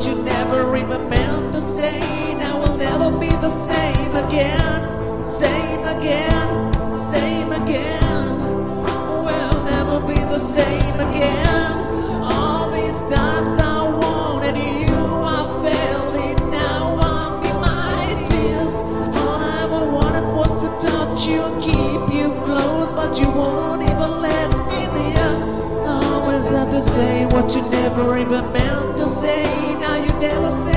you never even meant to say. Now we'll never be the same again, same again, same again. We'll never be the same again. All these times I wanted you, I failed it. Now I'm in my tears. All I ever wanted was to touch you, keep you close, but you won't even let me near. I always have to say what you never even meant to say. Now you never say